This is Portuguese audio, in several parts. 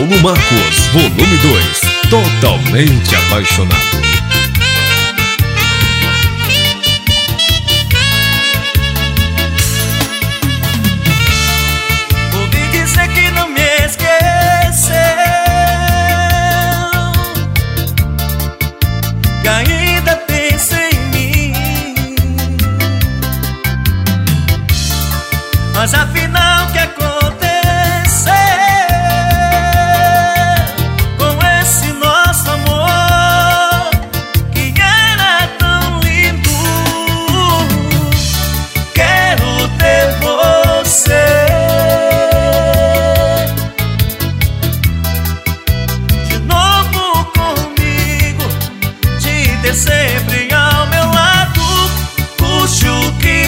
Paulo Marcos, volume 2, Totalmente Apaixonado. Ainda pensa em mim, mas afinal o que aconteceu com esse nosso amor que era tão lindo? Quero ter você de novo comigo, ter sempre ao meu lado, custe o que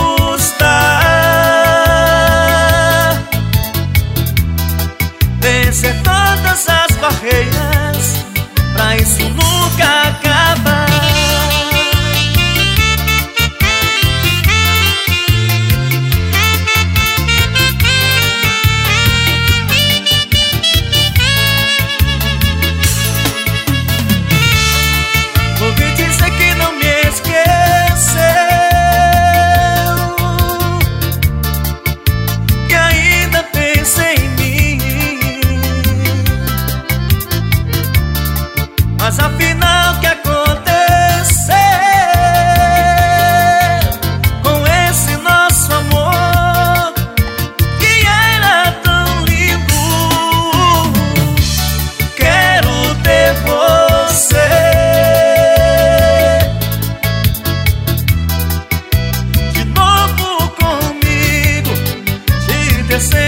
custar. Vencer todas as barreiras, pra isso nunca acabar. Ouvi dizer que não me esqueceu, que ainda pensa em mim, mas afinal o que aconteceu com esse nosso amor que era tão lindo? Quero ter você sempre